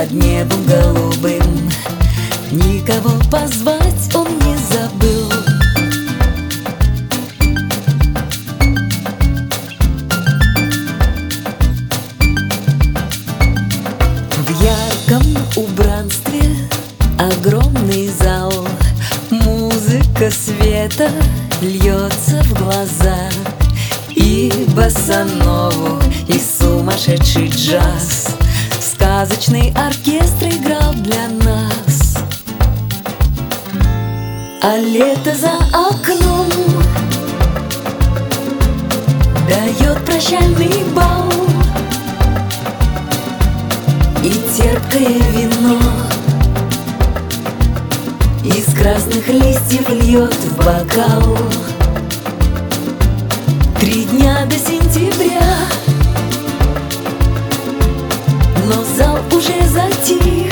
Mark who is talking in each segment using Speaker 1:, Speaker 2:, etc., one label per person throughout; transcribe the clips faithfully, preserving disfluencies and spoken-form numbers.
Speaker 1: под небом голубым. Никого позвать он не забыл. В ярком убранстве огромный зал, музыка света льется в глаза, и босанову, и сумасшедший джаз. Сказочный оркестр играл для нас. А лето за окном дает прощальный бал, и терпкое вино из красных листьев льет в бокал. Три дня до сентября, но зал уже затих,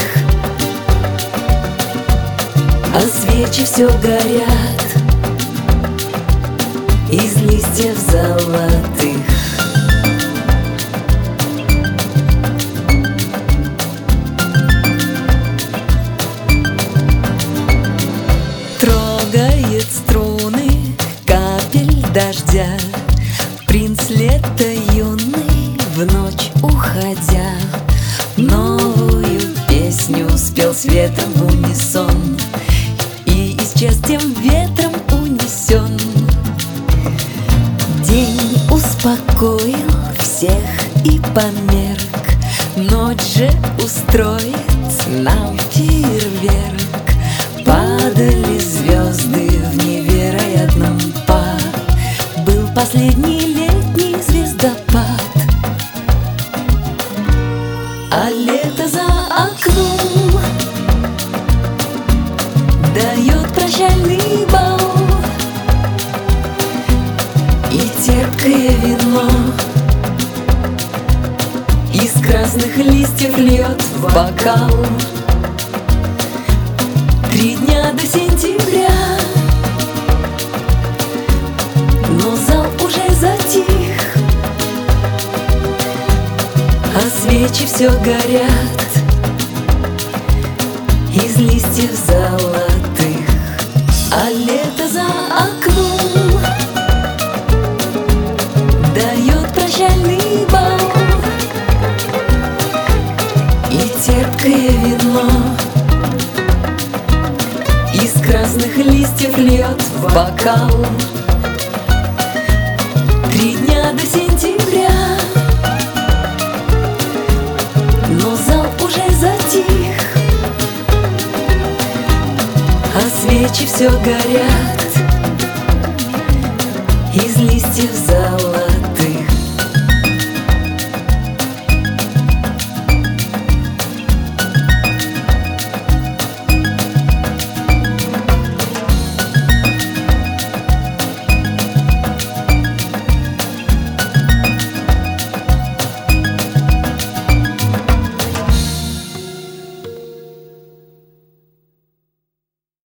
Speaker 1: а свечи все горят из листьев золотых. Трогает струны капель дождя принц лета юный, в ночь уходя. Новую песню спел с ветром в унисон, и исчез тем ветром унесен. День успокоил всех и померк, ночь же устроит нам фейерверк. Падали звезды в невероятном па, был последний летний звездопад. А лето за окном дает прощальный бал, и терпкое вино из красных листьев льет в бокал. Три дня до сентября, но зал уже затих, а свечи все горят из листьев золотых. А лето за окном дает прощальный бал, и терпкое вино из красных листьев льет в бокал. Три дня до сентября, но зал уже затих, а свечи все горят из листьев золотых.